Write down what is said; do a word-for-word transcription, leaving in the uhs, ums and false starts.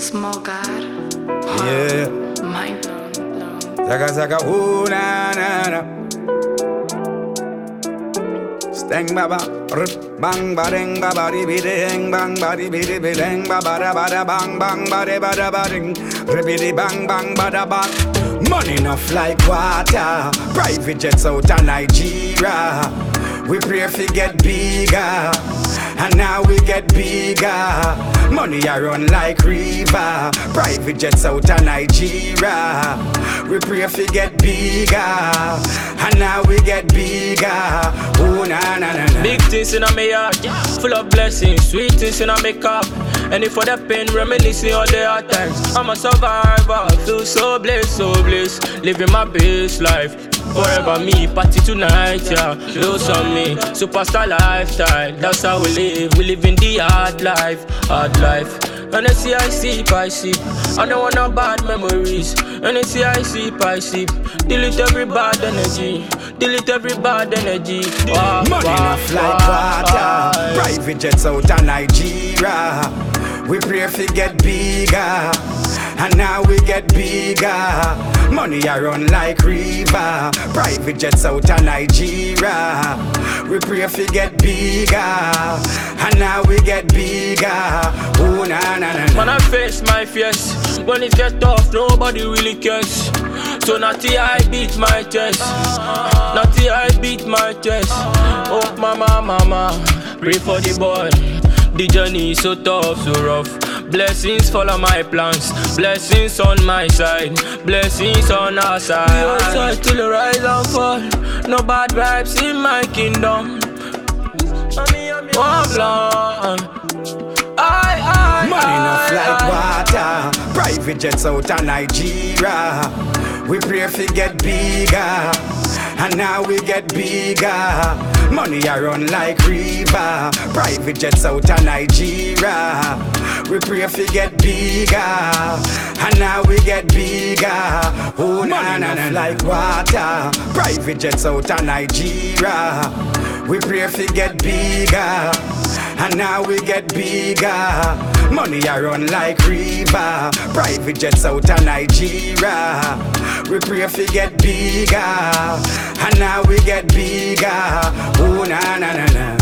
Small God. Yeah. Mind blown, blown. Zaga zaga ooh na na na. Stang baba, rip bang bading babadi biding bang badi bidi biding babada bada bang bang bada bada bading ribidi bang bang bada bang. Money enough like water, private jets out of Nigeria. We pray fi get bigger, and now we get bigger. Money a run like river, private jets out of Nigeria. We pray fi get bigger, and now we get bigger. Oh na na na na. Big things in my heart, full of blessings, sweet things in my cup. And if for the pain, reminiscing all the hard times. I'm a survivor, feel so blessed, so blessed. Living my best life. Forever me, party tonight, yeah. Lose on me, superstar lifestyle. That's how we live, we live in the hard life, hard life. And I see I sip, I sip. I don't want no bad memories. And I see I sip, I sip. Delete every bad energy, delete every bad energy. Wow, Money wow, enough like water, private jets out of Nigeria. We pray fi get bigger, and now we get bigger. Money a run like river, private jets out of Nigeria. We pray fi get bigger, and now we get bigger. Oh na na na na. When I face my fears, when it get tough, nobody really cares. So naughty I beat my chest, naughty I beat my chest. Oh mama, mama, pray for the boy. The journey is so tough, so rough. Blessings follow my plans, blessings on my side, blessings on our side. We outside till the rise and fall. No bad vibes in my kingdom. One blood. I, I, Money enough I, like I. water, private jets out of Nigeria. We pray fi get bigger, and now we get bigger. Money a run like river, private jets out of Nigeria. We pray fi get bigger, and now we get bigger. Oh na na na, like water, private jets out of Nigeria. We pray fi get bigger, and now we get bigger. Money a run like river, private jets out of Nigeria. We pray fi get bigger, and now we get bigger. Oh na na na na.